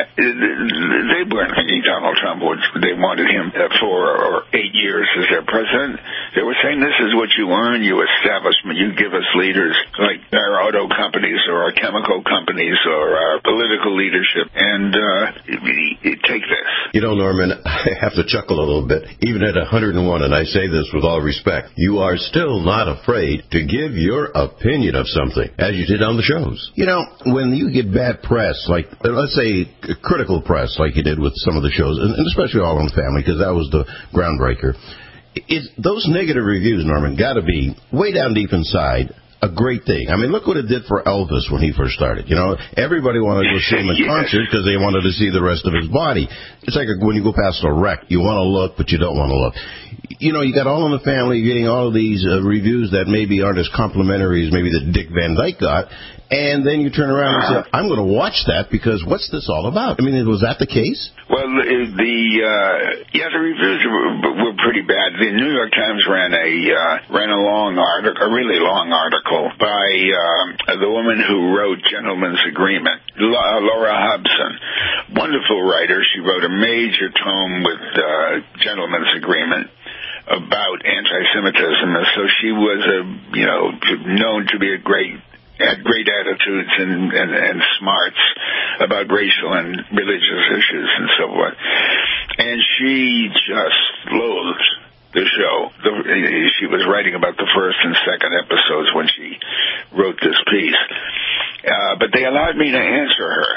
They weren't thinking Donald Trump would. They wanted him for or eight years as their president. They were saying, this is what you earn, you establishment. You give us leaders like our auto companies or our chemical companies or our political leadership, and uh, take this. You know, Norman, I have to chuckle a little bit. Even at one hundred and one, and I say this with all respect, you are still not afraid to give your opinion of something, as you did on the shows. You know, when you get bad press, like, let's say, critical press, like you did with some of the shows, and especially All in the Family, because that was the groundbreaker. Is those negative reviews, Norman, got to be way down deep inside a great thing. I mean, look what it did for Elvis when he first started. You know, everybody wanted to go see him in yes. concert because they wanted to see the rest of his body. It's like when you go past a wreck, you want to look, but you don't want to look. You know, you got All in the Family getting all of these uh, reviews that maybe aren't as complimentary as maybe that Dick Van Dyke got. And then you turn around and say, I'm going to watch that because what's this all about? I mean, was that the case? Well, the, uh, yeah, the reviews were, were pretty bad. The New York Times ran a, uh, ran a long article, a really long article by, uh, the woman who wrote Gentleman's Agreement, Laura Hobson. Wonderful writer. She wrote a major tome with, uh, Gentleman's Agreement about anti-Semitism. And so she was a, you know, known to be a great, had great attitudes and, and, and smarts about racial and religious issues and so forth. And she just loathed the show. The, she was writing about the first and second episodes when she wrote this piece. Uh, but they allowed me to answer her.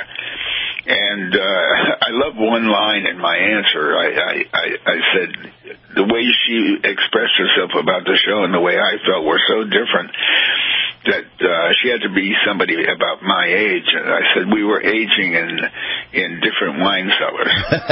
And uh, I love one line in my answer. I, I, I, I said the way she expressed herself about the show and the way I felt were so different that uh, she had to be somebody about my age. And I said we were aging in in different wine cellars.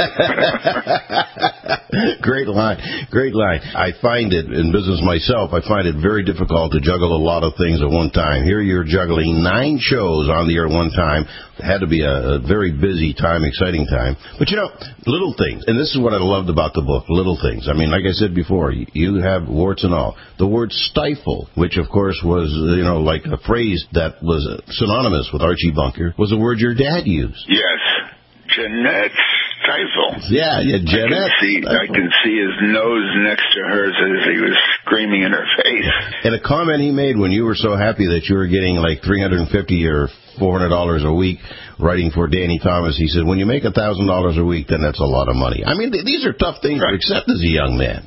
Great line. Great line. I find it, in business myself, I find it very difficult to juggle a lot of things at one time. Here you're juggling nine shows on the air at one time. It had to be a, a very busy time, exciting time. But, you know, little things. And this is what I loved about the book, little things. I mean, like I said before, you, you have warts and all. The word stifle, which, of course, was, you know, like a phrase that was synonymous with Archie Bunker, was a word your dad used. Yes. Jeanette Stifle. Yeah, yeah, Jeanette. I can, see, I can see his nose next to hers as he was screaming in her face. And a comment he made when you were so happy that you were getting like three hundred fifty dollars or four hundred dollars a week writing for Danny Thomas, he said, when you make one thousand dollars a week, then that's a lot of money. I mean, th- these are tough things right. to accept as a young man.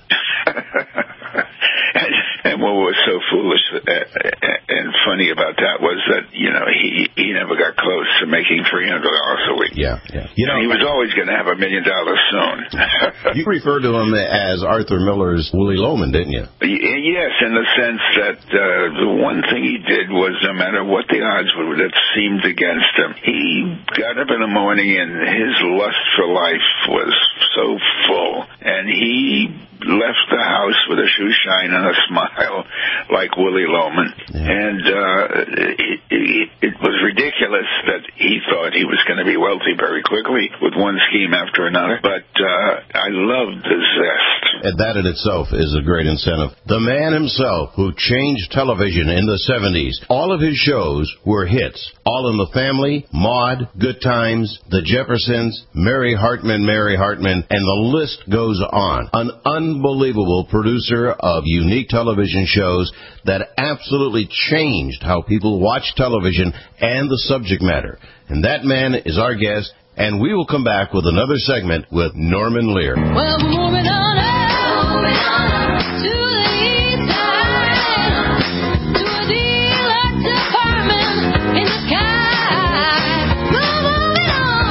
And what was so foolish and funny about that was that, you know, he he never got close to making three hundred dollars a week. Yeah, yeah. You know, he was always going to have a million dollars soon. You referred to him as Arthur Miller's Willy Loman, didn't you? Yes, in the sense that uh, the one thing he did was no matter what the odds were that seemed against him, he got up in the morning and his lust for life was so full. And he left the house with a shoe shine and a smile like Willy Loman. Yeah. And uh, it, it, it was ridiculous that he thought he was going to be wealthy very quickly with one scheme after another. But uh, I loved the zest. And that in itself is a great incentive. The man himself who changed television in the seventies, all of his shows were hits. All in the Family, Maude, Good Times, The Jeffersons, Mary Hartman, Mary Hartman, and the list goes on. An unbelievable producer of unique television shows that absolutely changed how people watch television and the subject matter. And that man is our guest, and we will come back with another segment with Norman Lear. Well, we're moving on up, moving on up to the east side, to a deluxe apartment in the sky. We're moving on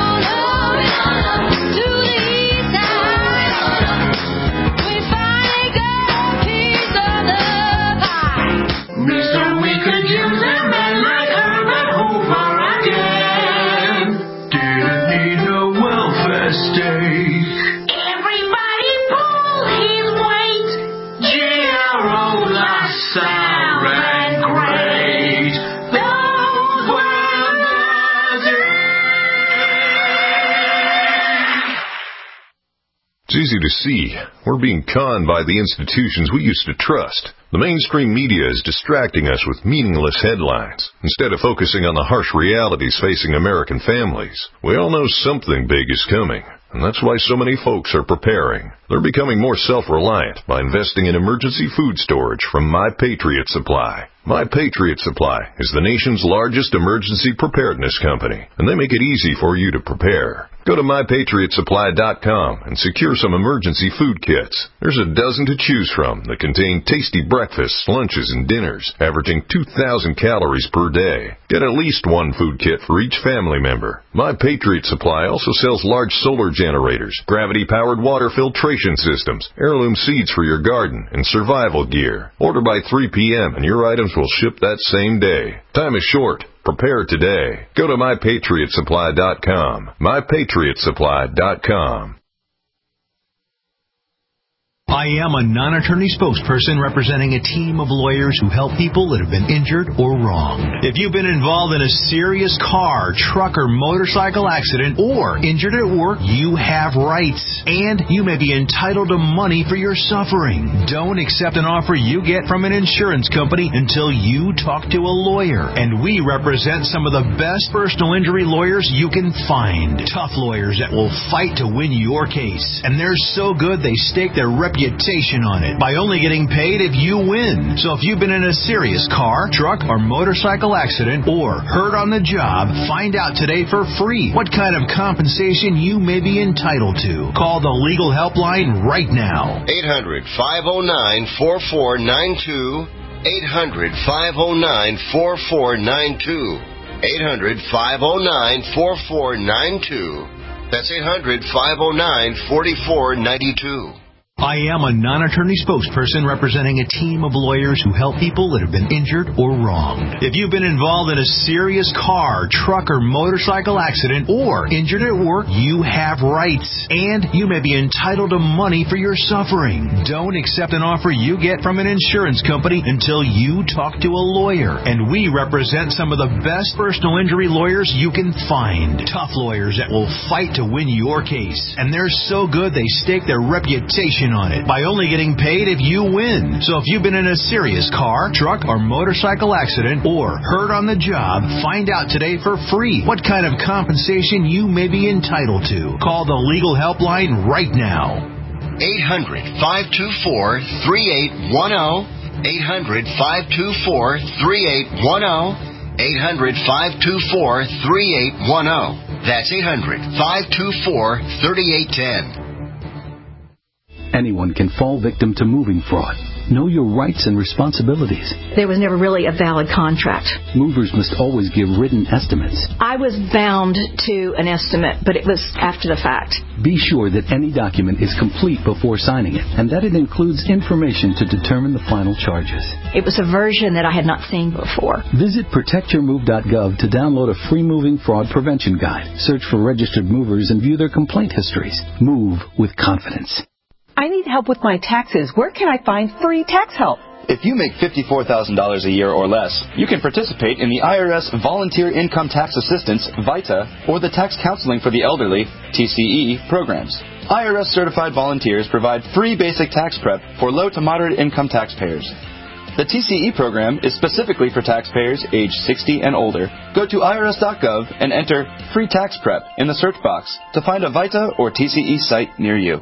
easy to see. We're being conned by the institutions we used to trust. The mainstream media is distracting us with meaningless headlines instead of focusing on the harsh realities facing American families. We all know something big is coming, and that's why so many folks are preparing. They're becoming more self-reliant by investing in emergency food storage from My Patriot Supply. My Patriot Supply is the nation's largest emergency preparedness company, and they make it easy for you to prepare. Go to my patriot supply dot com and secure some emergency food kits. There's a dozen to choose from that contain tasty breakfasts, lunches, and dinners, averaging two thousand calories per day. Get at least one food kit for each family member. My Patriot Supply also sells large solar generators, gravity-powered water filtration systems, heirloom seeds for your garden, and survival gear. Order by three p.m. and your items will ship that same day. Time is short. Prepare today. Go to my patriot supply dot com. my patriot supply dot com. I am a non-attorney spokesperson representing a team of lawyers who help people that have been injured or wronged. If you've been involved in a serious car, truck, or motorcycle accident or injured at work, you have rights, and you may be entitled to money for your suffering. Don't accept an offer you get from an insurance company until you talk to a lawyer, and we represent some of the best personal injury lawyers you can find. Tough lawyers that will fight to win your case, and they're so good they stake their reputation reputation on it by only getting paid if you win. So if you've been in a serious car, truck, or motorcycle accident or hurt on the job, find out today for free what kind of compensation you may be entitled to. Call the legal helpline right now. eight hundred, five oh nine, four four nine two. eight hundred, five oh nine, four four nine two. eight hundred, five oh nine, four four nine two. That's eight hundred, five oh nine, four four nine two. I am a non-attorney spokesperson representing a team of lawyers who help people that have been injured or wronged. If you've been involved in a serious car, truck, or motorcycle accident or injured at work, you have rights, and you may be entitled to money for your suffering. Don't accept an offer you get from an insurance company until you talk to a lawyer, and we represent some of the best personal injury lawyers you can find. Tough lawyers that will fight to win your case, and they're so good they stake their reputation on it by only getting paid if you win. So if you've been in a serious car, truck, or motorcycle accident or hurt on the job, find out today for free what kind of compensation you may be entitled to. Call the legal helpline right now. eight hundred, five two four, three eight one zero. eight hundred, five two four, three eight one zero. eight hundred, five two four, three eight one zero. That's eight hundred, five two four, three eight one zero. Anyone can fall victim to moving fraud. Know your rights and responsibilities. There was never really a valid contract. Movers must always give written estimates. I was bound to an estimate, but it was after the fact. Be sure that any document is complete before signing it, and that it includes information to determine the final charges. It was a version that I had not seen before. Visit protect your move dot gov to download a free moving fraud prevention guide. Search for registered movers and view their complaint histories. Move with confidence. I need help with my taxes. Where can I find free tax help? If you make fifty-four thousand dollars a year or less, you can participate in the I R S Volunteer Income Tax Assistance, VITA, or the Tax Counseling for the Elderly, T C E, programs. I R S-certified volunteers provide free basic tax prep for low to moderate income taxpayers. The T C E program is specifically for taxpayers age sixty and older. Go to I R S dot gov and enter Free Tax Prep in the search box to find a VITA or T C E site near you.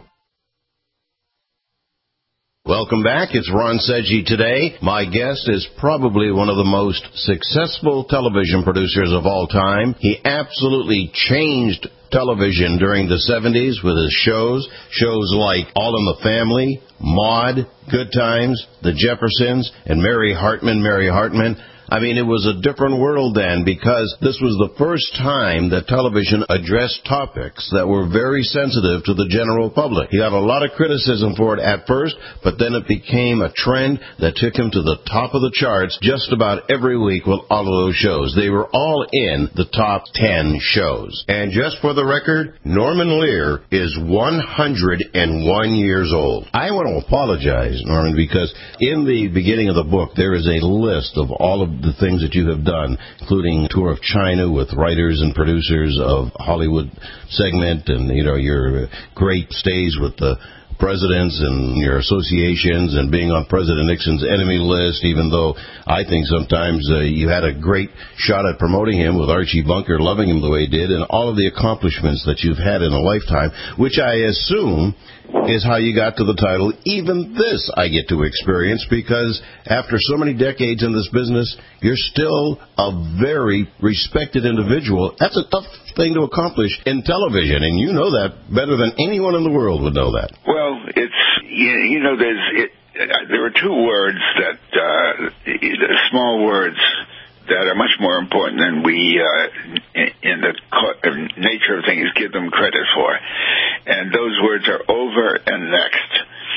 Welcome back. It's Ron Seggi today. My guest is probably one of the most successful television producers of all time. He absolutely changed television during the seventies with his shows, shows like All in the Family, Maude, Good Times, The Jeffersons, and Mary Hartman, Mary Hartman. I mean, it was a different world then because this was the first time that television addressed topics that were very sensitive to the general public. He got a lot of criticism for it at first, but then it became a trend that took him to the top of the charts just about every week with all of those shows. They were all in the top ten shows. And just for the record, Norman Lear is one hundred one years old. I want to apologize, Norman, because in the beginning of the book, there is a list of all of the things that you have done, including tour of China with writers and producers of Hollywood segment, and you know your great stays with the presidents and your associations, and being on President Nixon's enemy list, even though I think sometimes uh, you had a great shot at promoting him with Archie Bunker loving him the way he did, and all of the accomplishments that you've had in a lifetime, which I assume is how you got to the title, Even This I Get to Experience, because after so many decades in this business, you're still a very respected individual. That's a tough thing to accomplish in television, and you know that better than anyone in the world would know that. Well, it's, you, you know, there's, it, uh, there are two words that, uh, small words that are much more important than we, uh, in the nature of things, give them credit for. And those words are over and next.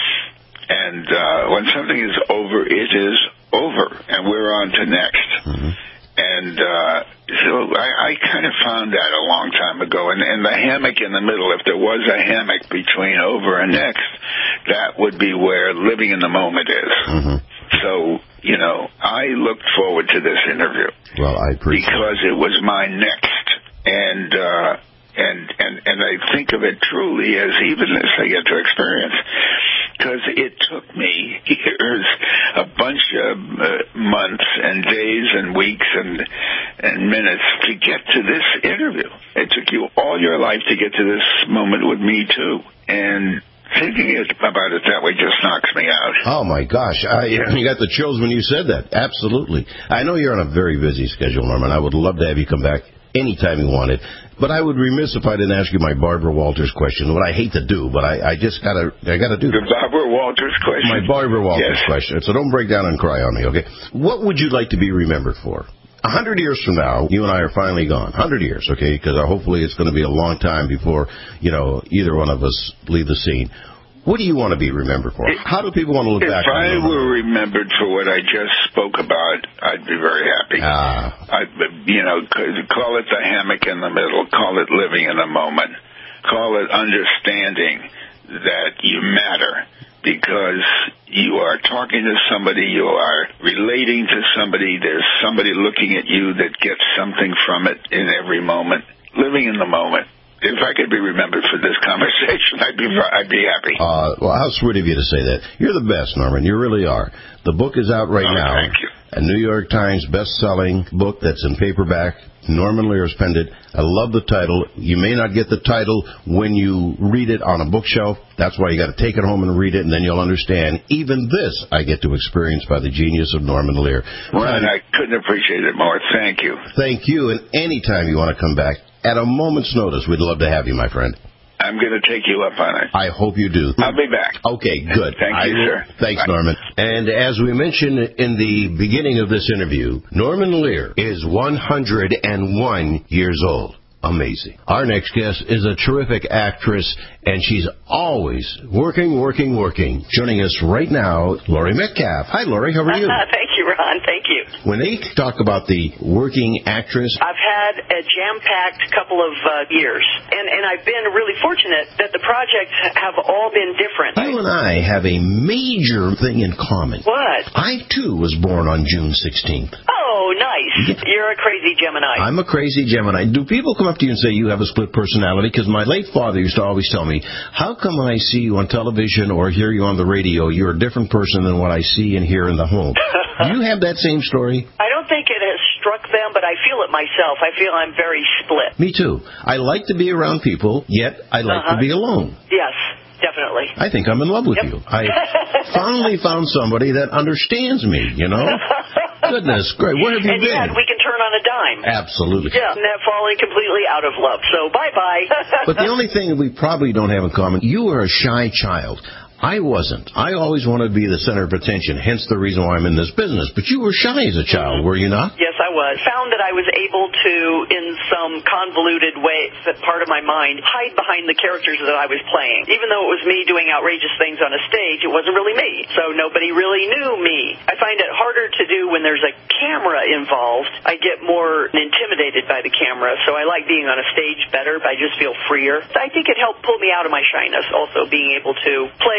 And uh, when something is over, it is over, and we're on to next. Mm-hmm. And uh, so I, I kind of found that a long time ago. And, and the hammock in the middle, if there was a hammock between over and next, that would be where living in the moment is. Mm-hmm. So, you know, I looked forward to this interview. Well, I appreciate it. Because it was my next. And, uh, and, and, and I think of it truly as even this I get to experience. Because it took me years, a bunch of uh, months and days and weeks and, and minutes to get to this interview. It took you all your life to get to this moment with me, too. And thinking about it that way just knocks me out. Oh, my gosh. I, you got the chills when you said that. Absolutely. I know you're on a very busy schedule, Norman. I would love to have you come back anytime you wanted. But I would be remiss if I didn't ask you my Barbara Walters question, what I hate to do, but I, I just got to I gotta do The Barbara Walters question? My Barbara Walters yes. question. So don't break down and cry on me, okay? What would you like to be remembered for? A hundred years from now, you and I are finally gone. A hundred years, okay? Because hopefully it's going to be a long time before, you know, either one of us leave the scene. What do you want to be remembered for? How do people want to look if back on you? If I were remembered for what I just spoke about, I'd be very happy. Ah. I'd, you know, call it the hammock in the middle. Call it living in the moment. Call it understanding that you matter because you are talking to somebody, you are relating to somebody, there's somebody looking at you that gets something from it in every moment. Living in the moment. If I could be remembered for this conversation, I'd be I'd be happy. Uh, well, how sweet of you to say that. You're the best, Norman. You really are. The book is out right oh, now. Thank you. A New York Times best-selling book that's in paperback. Norman Lear's penned it. I love the title. You may not get the title when you read it on a bookshelf. That's why you got to take it home and read it, and then you'll understand. Even this I get to experience by the genius of Norman Lear. Ron, I couldn't appreciate it more. Thank you. Thank you. And anytime you want to come back, at a moment's notice, we'd love to have you, my friend. I'm going to take you up on it. I hope you do. I'll be back. Okay, good. Thank I you, will, sir. Thanks, Bye. Norman. And as we mentioned in the beginning of this interview, Norman Lear is one hundred one years old. Amazing. Our next guest is a terrific actress, and she's always working, working, working. Joining us right now, Laurie Metcalf. Hi, Laurie. How are you? Thank you, Ron. Thank you. When they talk about the working actress, I've had a jam-packed couple of uh, years, and, and I've been really fortunate that the projects have all been different. You and I have a major thing in common. What? I, too, was born on June sixteenth. Oh, nice. Yeah. You're a crazy Gemini. I'm a crazy Gemini. Do people come up to you and say you have a split personality? Because my late father used to always tell me, how come when I see you on television or hear you on the radio, you're a different person than what I see and hear in the home? Do you have that same story? I don't think it has struck them, but I feel it myself. I feel I'm very split. Me too. I like to be around people, yet I like uh-huh. to be alone. Yes, definitely. I think I'm in love with yep. you. I finally found somebody that understands me, you know? Goodness, great. Where have you and been? And yet we can turn on a dime. Absolutely. Yeah, and that falling completely out of love. So bye-bye. But the only thing we probably don't have in common, you were a shy child. I wasn't. I always wanted to be the center of attention, hence the reason why I'm in this business. But you were shy as a child, mm-hmm. were you not? Yes, I was. Found that I was able to, in some convoluted way, that part of my mind, hide behind the characters that I was playing. Even though it was me doing outrageous things on a stage, it wasn't really me. So nobody really knew me. I find it harder to do when there's a camera involved. I get more intimidated by the camera, so I like being on a stage better. I just feel freer. I think it helped pull me out of my shyness, also being able to play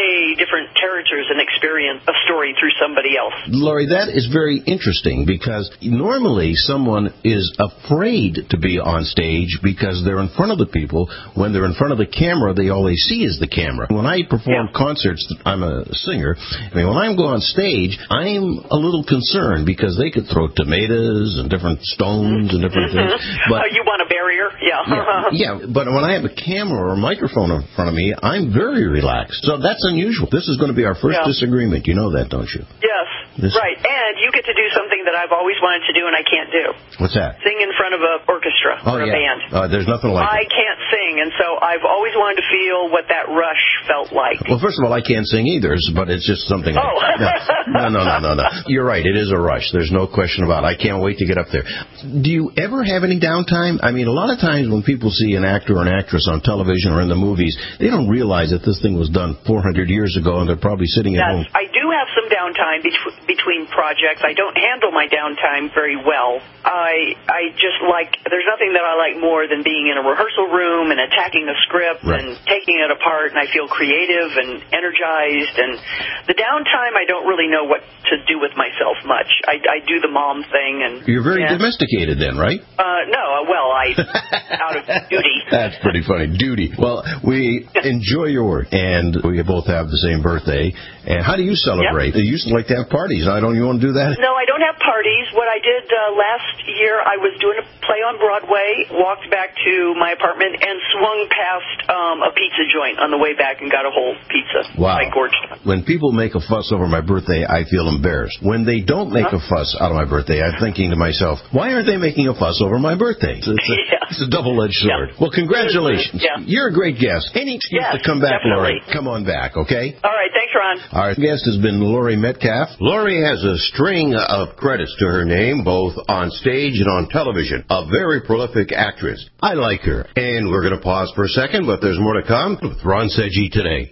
way different characters and experience a story through somebody else. Lori, that is very interesting because normally someone is afraid to be on stage because they're in front of the people. When they're in front of the camera, they all they see is the camera. When I perform yeah. concerts, I'm a singer. I mean, when I go on stage, I'm a little concerned because they could throw tomatoes and different stones and different things. But uh, you want a barrier? Yeah. yeah. Yeah, but when I have a camera or a microphone in front of me, I'm very relaxed. So that's unusual. This is going to be our first yeah. disagreement. You know that, don't you? Yes. This... Right. And you get to do something that I've always wanted to do and I can't do. What's that? Sing in front of an orchestra oh, or a yeah. band. Uh, there's nothing like I it. can't sing, and so I've always wanted to feel what that rush felt like. Well, first of all, I can't sing either, but it's just something. Oh. I, no, no, no, no, no. You're right. It is a rush. There's no question about it. I can't wait to get up there. Do you ever have any downtime? I mean, a lot of times when people see an actor or an actress on television or in the movies, they don't realize that this thing was done four hundred years ago, and they're probably sitting at yes, home. I do have some downtime bet- between projects. I don't handle my downtime very well. I I just like, there's nothing that I like more than being in a rehearsal room and attacking a script right. and taking it apart, and I feel creative and energized. And the downtime, I don't really know what to do with myself much. I, I do the mom thing. And You're very yeah. domesticated then, right? Uh, no, well, I, out of duty. That's pretty funny. Duty. Well, we enjoy your work, and we both have the same birthday. And how do you celebrate? Yep. You used to like to have parties. I don't. You want to do that? No, I don't have parties. What I did uh, last year, I was doing a play on Broadway, walked back to my apartment, and swung past um, a pizza joint on the way back and got a whole pizza. Wow. I gorged. When people make a fuss over my birthday, I feel embarrassed. When they don't make huh? a fuss out of my birthday, I'm thinking to myself, why aren't they making a fuss over my birthday? It's, it's, a, yeah. it's a double-edged sword. Yeah. Well, congratulations. Yeah. You're a great guest. Any excuse yes, to come back, definitely. Lori, come on back, okay? All right. Thanks, Ron. Our guest has been Lori Metcalf. Lori has a string of credits to her name, both on stage and on television. A very prolific actress. I like her. And we're going to pause for a second, but there's more to come with Ron Seggi Today.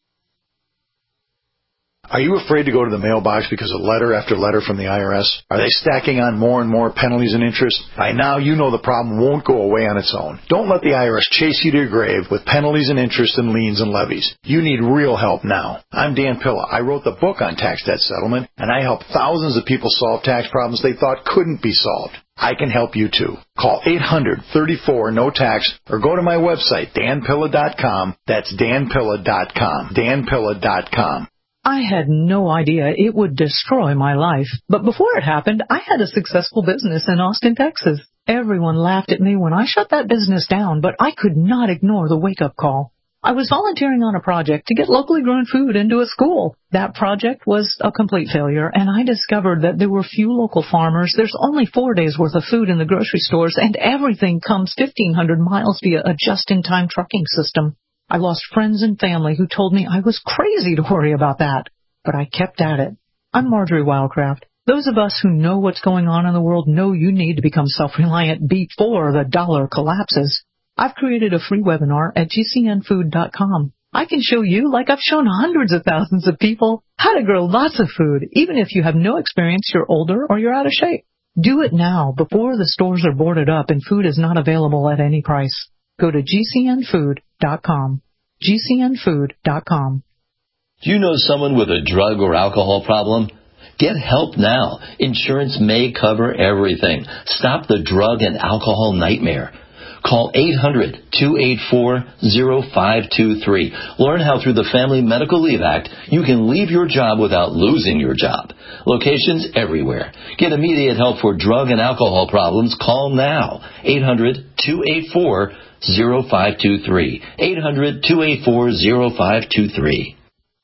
Are you afraid to go to the mailbox because of letter after letter from the I R S? Are they stacking on more and more penalties and interest? By now, you know the problem won't go away on its own. Don't let the I R S chase you to your grave with penalties and interest and liens and levies. You need real help now. I'm Dan Pilla. I wrote the book on tax debt settlement, and I help thousands of people solve tax problems they thought couldn't be solved. I can help you too. Call eight hundred, thirty-four, no tax or go to my website, dan pilla dot com. That's dan pilla dot com. dan pilla dot com. I had no idea it would destroy my life. But before it happened, I had a successful business in Austin, Texas. Everyone laughed at me when I shut that business down, but I could not ignore the wake-up call. I was volunteering on a project to get locally grown food into a school. That project was a complete failure, and I discovered that there were few local farmers. There's only four days' worth of food in the grocery stores, and everything comes fifteen hundred miles via a just-in-time trucking system. I lost friends and family who told me I was crazy to worry about that, but I kept at it. I'm Marjorie Wildcraft. Those of us who know what's going on in the world know you need to become self-reliant before the dollar collapses. I've created a free webinar at g c n food dot com. I can show you, like I've shown hundreds of thousands of people, how to grow lots of food, even if you have no experience, you're older, or you're out of shape. Do it now, before the stores are boarded up and food is not available at any price. Go to g c n food dot com. g c n food dot com. Do you know someone with a drug or alcohol problem? Get help now. Insurance may cover everything. Stop the drug and alcohol nightmare. Call eight hundred, two eight four, zero five two three. Learn how through the Family Medical Leave Act you can leave your job without losing your job. Locations everywhere. Get immediate help for drug and alcohol problems. Call now. eight hundred, two eight four, zero five two three. eight hundred, two eight four, zero five two three.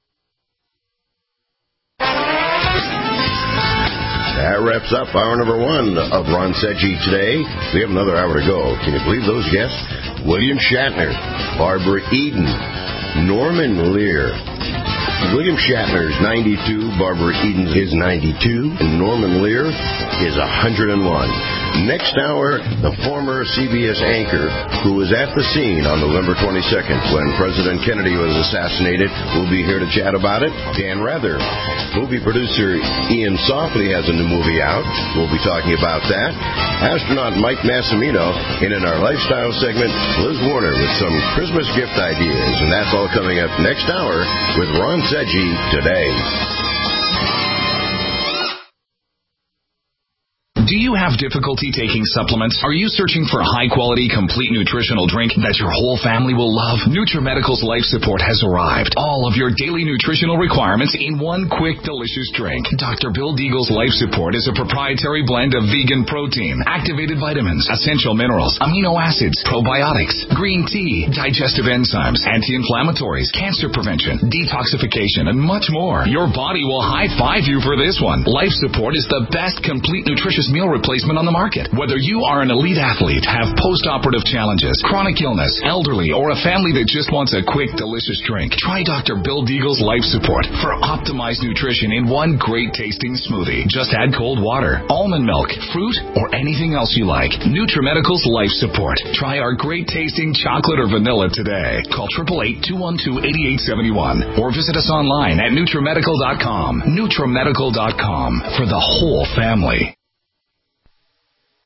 That wraps up hour number one of Ron Seggi Today. We have another hour to go. Can you believe those guests? William Shatner, Barbara Eden, Norman Lear. William Shatner is ninety-two, Barbara Eden is ninety-two, and Norman Lear is one hundred one. Next hour, the former C B S anchor who was at the scene on November twenty-second when President Kennedy was assassinated will be here to chat about it. Dan Rather. Movie producer Ian Softly has a new movie out. We'll be talking about that. Astronaut Mike Massimino, and in our lifestyle segment, Liz Warner with some Christmas gift ideas. And that's all coming up next hour with Ron Seggi Today. Do you have difficulty taking supplements? Are you searching for a high-quality, complete nutritional drink that your whole family will love? NutriMedical's Life Support has arrived. All of your daily nutritional requirements in one quick, delicious drink. Doctor Bill Deagle's Life Support is a proprietary blend of vegan protein, activated vitamins, essential minerals, amino acids, probiotics, green tea, digestive enzymes, anti-inflammatories, cancer prevention, detoxification, and much more. Your body will high-five you for this one. Life Support is the best complete nutritious meal replacement on the market. Whether you are an elite athlete, have post-operative challenges, chronic illness, elderly, or a family that just wants a quick, delicious drink, try Doctor Bill Deagle's Life Support for optimized nutrition in one great-tasting smoothie. Just add cold water, almond milk, fruit, or anything else you like. NutriMedical's Life Support. Try our great-tasting chocolate or vanilla today. Call eight eight eight, two one two, eight eight seven one or visit us online at NutriMedical dot com. NutriMedical dot com for the whole family.